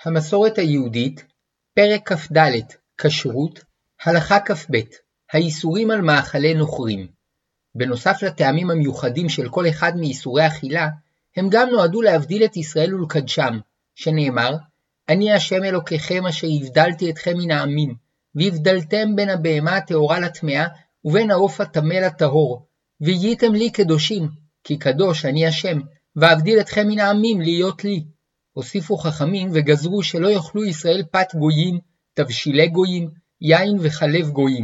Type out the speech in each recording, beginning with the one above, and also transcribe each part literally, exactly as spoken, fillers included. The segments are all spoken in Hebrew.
המסורת היהודית, פרק כ"ד, כשרות, הלכה כ"ב, האיסורים על מאכלי נוכרים. בנוסף לטעמים המיוחדים של כל אחד מאיסורי אכילה, הם גם נועדו להבדיל את ישראל ולקדשם, שנאמר, אני השם אלוקיכם אשר הבדלתי אתכם מן העמים, והבדלתם בין הבהמה הטהורה לטמאה, ובין העוף הטמא לטהור, והייתם לי קדושים, כי קדוש אני השם, ואבדיל אתכם מן העמים להיות לי. הוסיפו חכמים וגזרו שלא יאכלו ישראל פת גויים, תבשילי גויים, יין וחלב גויים.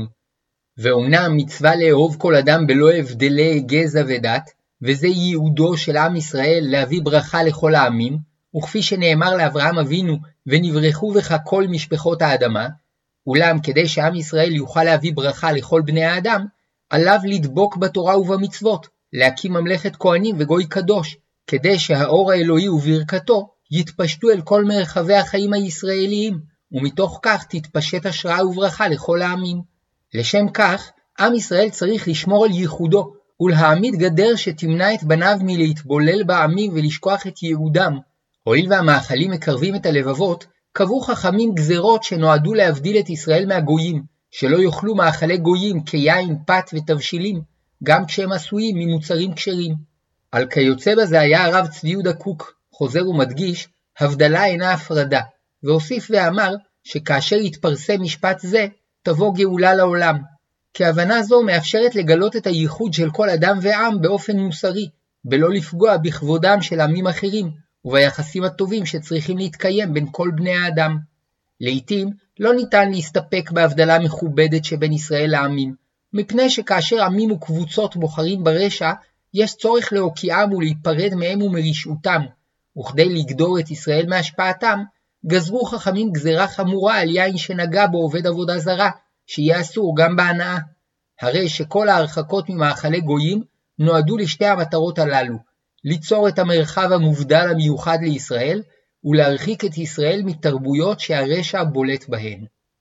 ואומנם מצווה לאהוב כל אדם בלא הבדלי גזע ודת, וזה ייעודו של עם ישראל להביא ברכה לכל העמים, וכפי שנאמר לאברהם אבינו, ונברכו בך כל משפחות האדמה, אולם כדי שעם ישראל יוכל להביא ברכה לכל בני האדם, עליו לדבוק בתורה ובמצוות, להקים ממלכת כהנים וגוי קדוש, כדי שהאור האלוהי וברכתו יתפשטו אל כל מרחבי החיים הישראליים, ומתוך כך תתפשט השראה וברכה לכל העמים. לשם כך, עם ישראל צריך לשמור על ייחודו, ולהעמיד גדר שתמנע את בניו מלהתבולל בעמים ולשכוח את ייעודם. הואיל והמאכלים מקרבים את הלבבות, קבעו חכמים גזרות שנועדו להבדיל את ישראל מהגויים, שלא יאכלו מאכלי גויים כיין, פת ותבשילים, גם כשהם עשויים ממוצרים כשרים. על כיוצא בזה היה הרב צבי יהודה קוק, חוזר ומדגיש, הבדלה אינה הפרדה, והוסיף ואמר שכאשר יתפרסם משפט זה, תבוא גאולה לעולם. כהבנה זו מאפשרת לגלות את הייחוד של כל אדם ועם באופן מוסרי, בלא לפגוע בכבודם של עמים אחרים, וביחסים הטובים שצריכים להתקיים בין כל בני האדם. לעתים לא ניתן להסתפק בהבדלה מכובדת שבין ישראל לעמים, מפני שכאשר עמים וקבוצות בוחרים ברשע, יש צורך להוקיעם ולהיפרד מהם ומרשעותם, וכדי לגדור את ישראל מהשפעתם, גזרו חכמים גזרה חמורה על יין שנגע בו עובד עבודה זרה, שיהיה אסור גם בהנאה. הרי שכל ההרחקות ממאכלי גויים נועדו לשתי המטרות הללו, ליצור את המרחב המובדל המיוחד לישראל, ולהרחיק את ישראל מתרבויות שהרשע בולט בהן.